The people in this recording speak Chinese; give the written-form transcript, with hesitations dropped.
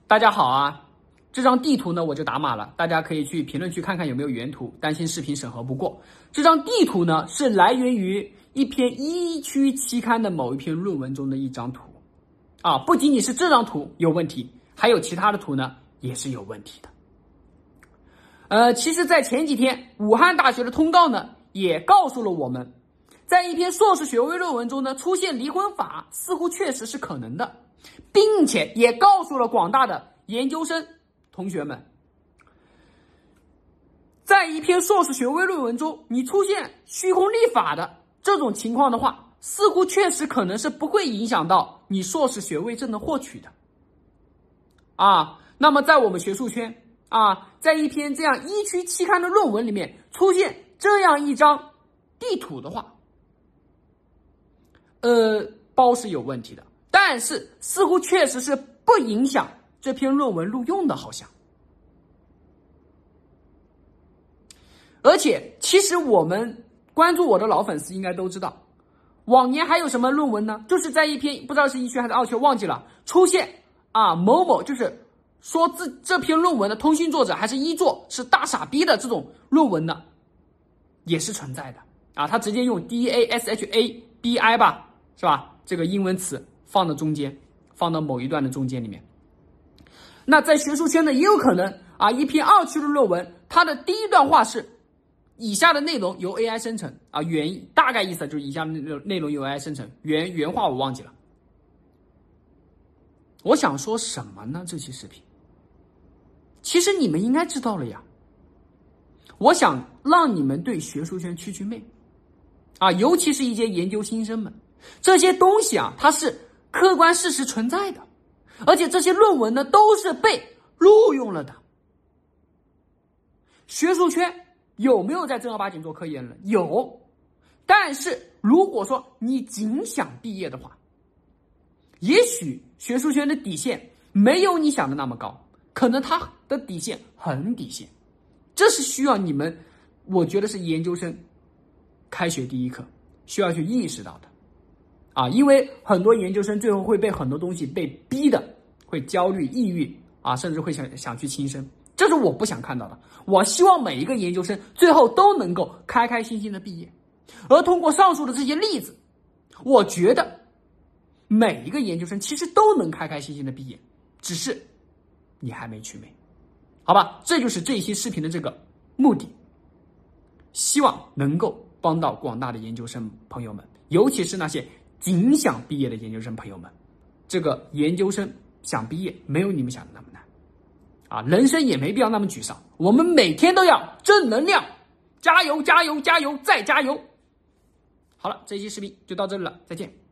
大家好啊，这张地图呢我就打码了，大家可以去评论区看看有没有原图，担心视频审核不过。这张地图呢是来源于一篇医区期刊的某一篇论文中的一张图啊，不仅仅是这张图有问题，还有其他的图呢也是有问题的。其实在前几天武汉大学的通告呢也告诉了我们，在一篇硕士学位论文中呢出现离婚法似乎确实是可能的，并且也告诉了广大的研究生同学们，在一篇硕士学位论文中你出现虚空立法的这种情况的话，似乎确实可能是不会影响到你硕士学位证的获取的那么在我们学术圈在一篇这样医区期刊的论文里面出现这样一张地图的话，包是有问题的，但是似乎确实是不影响这篇论文录用的，好像。而且其实我们关注我的老粉丝应该都知道，往年还有什么论文呢？就是在一篇不知道是一区还是二区忘记了，出现某某就是说这篇论文的通讯作者还是一作是大傻逼的这种论文呢，也是存在的他直接用 DASHABI 吧，是吧？这个英文词放到中间，放到某一段的中间里面。那在学术圈呢，也有可能一篇二区的论文，它的第一段话是以下的内容由 AI 生成大概意思就是以下的内容由 AI 生成，原话我忘记了。我想说什么呢？这期视频其实你们应该知道了呀。我想让你们对学术圈祛魅尤其是一些研究新生们，这些东西它是客观事实存在的，而且这些论文呢都是被录用了的。学术圈有没有在正儿八经做科研了？有，但是如果说你仅想毕业的话，也许学术圈的底线没有你想的那么高，可能它的底线很底线，这是需要你们，我觉得是研究生开学第一课需要去意识到的因为很多研究生最后会被很多东西被逼的，会焦虑、抑郁甚至会想去轻生，这是我不想看到的。我希望每一个研究生最后都能够开开心心的毕业。而通过上述的这些例子，我觉得每一个研究生其实都能开开心心的毕业，只是你还没祛魅。好吧，这就是这一期视频的这个目的，希望能够帮到广大的研究生朋友们，尤其是那些仅想毕业的研究生朋友们。这个研究生想毕业没有你们想的那么难人生也没必要那么沮丧，我们每天都要正能量，加油加油加油再加油。好了，这一期视频就到这里了，再见。